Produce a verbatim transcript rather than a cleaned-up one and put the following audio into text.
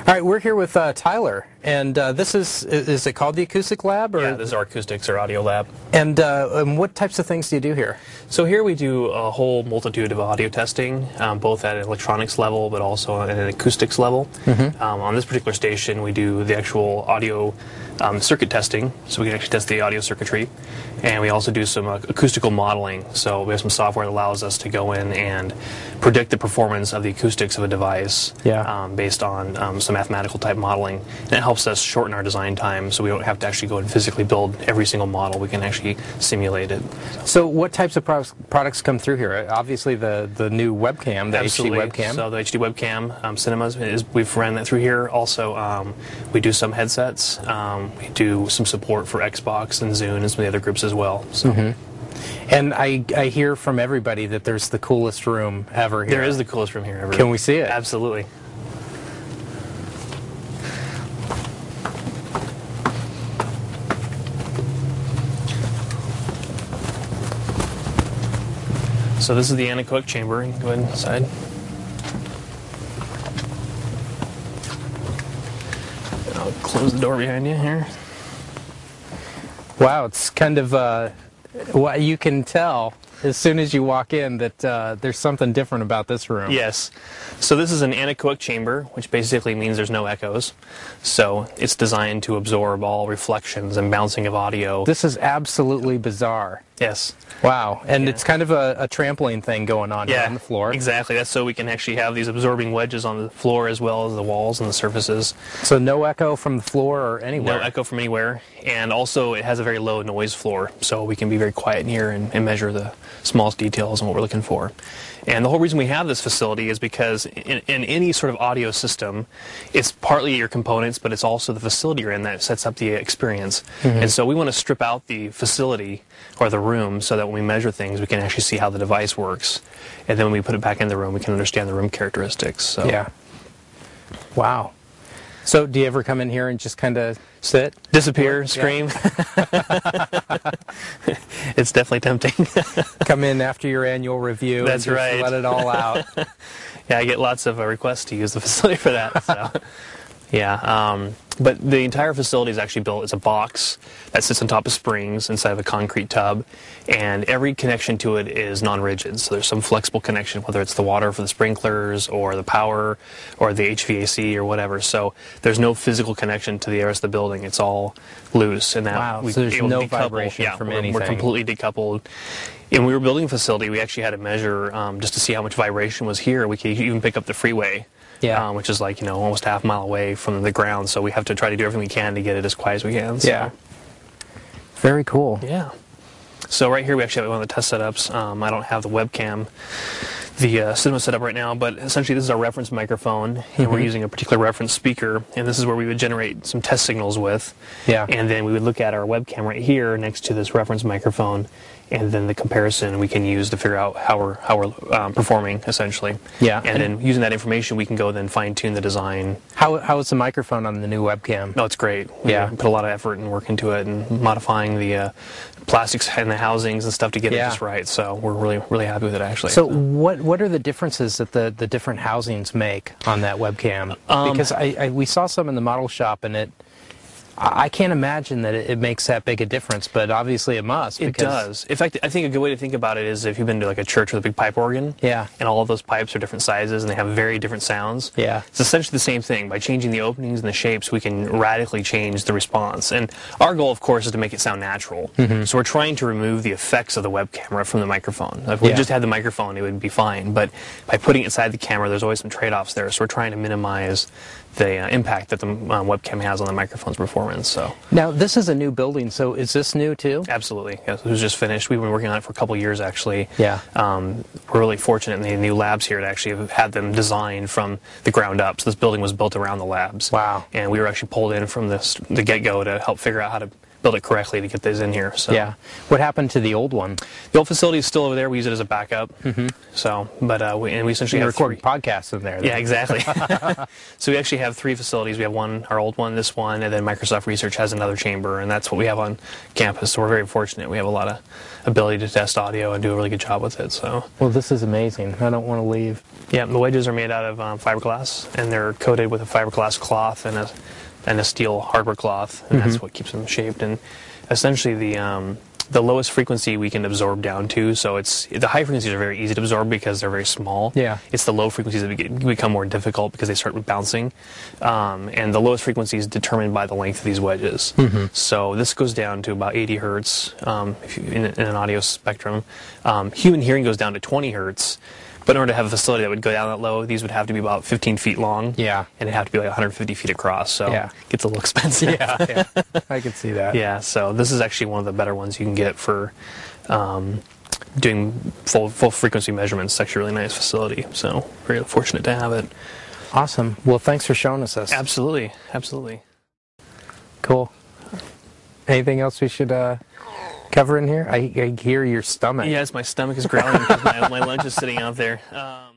All right, we're here with uh, Tyler, and uh, this is, is it called the Acoustic Lab? Or? Yeah, this is our acoustics or audio lab. And, uh, and what types of things do you do here? So here we do a whole multitude of audio testing, um, both at an electronics level, but also at an acoustics level. Mm-hmm. um, on this particular station, we do the actual audio um, circuit testing, so we can actually test the audio circuitry. And we also do some uh, acoustical modeling, so we have some software that allows us to go in and predict the performance of the acoustics of a device yeah. um, based on um, some mathematical type modeling. And it helps us shorten our design time, so we don't have to actually go and physically build every single model. We can actually simulate it. So what types of products, products come through here? Obviously the, the new webcam, the Absolutely. H D webcam. So the H D webcam, um, cinemas, is, we've ran that through here. Also, um, we do some headsets. Um, we do some support for Xbox and Zune and some of the other groups as well. So. Mm-hmm. And I, I hear from everybody that there's the coolest room ever here. There is the coolest room here ever. Can we see it? Absolutely. So this is the anechoic chamber. You can go ahead inside. I'll close the door behind you here. Wow, it's kind of, uh, well, you can tell as soon as you walk in that uh, there's something different about this room. Yes. So this is an anechoic chamber, which basically means there's no echoes. So it's designed to absorb all reflections and bouncing of audio. This is absolutely bizarre. Yes. Wow. And yeah. it's kind of a, a trampoline thing going on yeah, here on the floor. Exactly. That's so we can actually have these absorbing wedges on the floor as well as the walls and the surfaces. So no echo from the floor or anywhere? No echo from anywhere. And also it has a very low noise floor, so we can be very quiet in here and, and measure the smallest details and what we're looking for. And the whole reason we have this facility is because in, in any sort of audio system, it's partly your components, but it's also the facility you're in that sets up the experience. Mm-hmm. And so we want to strip out the facility or the room so that when we measure things, we can actually see how the device works. And then when we put it back in the room, we can understand the room characteristics. So. Yeah. Wow. So do you ever come in here and just kind of sit? Disappear, What? scream. Yeah. It's definitely tempting. Come in after your annual review. That's and just right. let it all out. Yeah, I get lots of uh, requests to use the facility for that. So. Yeah, um, but the entire facility is actually built as a box that sits on top of springs inside of a concrete tub, and every connection to it is non-rigid. So there's some flexible connection, whether it's the water for the sprinklers or the power or the H V A C or whatever. So there's no physical connection to the rest of the building. It's all loose. And that wow, we, so there's no decouple. vibration yeah, from we're, anything. We're completely decoupled. And when we were building a facility, we actually had to measure um, just to see how much vibration was here. We could even pick up the freeway. Yeah. Um, which is like, you know, almost half a mile away from the ground, so we have to try to do everything we can to get it as quiet as we can. So. Yeah. Very cool. Yeah. So right here we actually have one of the test setups. Um, I don't have the webcam, the uh, cinema setup right now, but essentially this is our reference microphone, and mm-hmm. we're using a particular reference speaker, and this is where we would generate some test signals with. Yeah. And then we would look at our webcam right here next to this reference microphone, and then the comparison we can use to figure out how we're how we're um, performing essentially. Yeah. And, and then using that information, we can go then fine tune the design. How how is the microphone on the new webcam? No, it's great. We yeah. put a lot of effort and work into it, and modifying the uh, plastics and the housings and stuff to get yeah. it just right. So we're really really happy with it actually. So, so. what what are the differences that the the different housings make on that webcam? Um, because I, I we saw some in the model shop, and it. I can't imagine that it makes that big a difference, but obviously it must. It does. In fact, I think a good way to think about it is if you've been to like a church with a big pipe organ, yeah, and all of those pipes are different sizes and they have very different sounds. Yeah, it's essentially the same thing. By changing the openings and the shapes, we can radically change the response. And our goal, of course, is to make it sound natural. Mm-hmm. So we're trying to remove the effects of the web camera from the microphone. If we yeah. just had the microphone, it would be fine. But by putting it inside the camera, there's always some trade-offs there. So we're trying to minimize the uh, impact that the uh, webcam has on the microphone's performance. So now this is a new building, so is this new too? Absolutely. Yes, it was just finished. We've been working on it for a couple of years actually. Yeah. Um, we're really fortunate in the new labs here to actually have had them designed from the ground up. So this building was built around the labs. Wow. And we were actually pulled in from this, the get-go to help figure out how to build it correctly to get these in here. So Yeah. What happened to the old one? the old facility is still over there. We use it as a backup. Mm-hmm. So, but uh, we, and we essentially You have record three. podcasts in there. Yeah, then. exactly. So we actually have three facilities. We have one, our old one, this one, and then Microsoft Research has another chamber, and that's what we have on campus. So we're very fortunate. We have a lot of ability to test audio and do a really good job with it. So Well, this is amazing. I don't want to leave. yeah, the wedges are made out of um, fiberglass, and they're coated with a fiberglass cloth and a and a steel hardware cloth, and Mm-hmm. that's what keeps them shaped. And essentially, the um, the lowest frequency we can absorb down to. So it's the high frequencies are very easy to absorb because they're very small. Yeah. It's the low frequencies that get- become more difficult because they start bouncing, um, and the lowest frequency is determined by the length of these wedges. Mm-hmm. So this goes down to about eighty hertz um, if you, in, in an audio spectrum. Um, human hearing goes down to twenty hertz. But in order to have a facility that would go down that low, these would have to be about fifteen feet long. Yeah. And it'd have to be like one hundred fifty feet across. So Yeah. it gets a little expensive. Yeah, yeah. I could see that. Yeah, so this is actually one of the better ones you can get for um, doing full full frequency measurements. It's actually a really nice facility. So very fortunate to have it. Awesome. Well, thanks for showing us this. Absolutely, absolutely. Cool. Anything else we should uh, cover in here? I, I hear your stomach. Yes, my stomach is growling because my, my lunch is sitting out there. Um,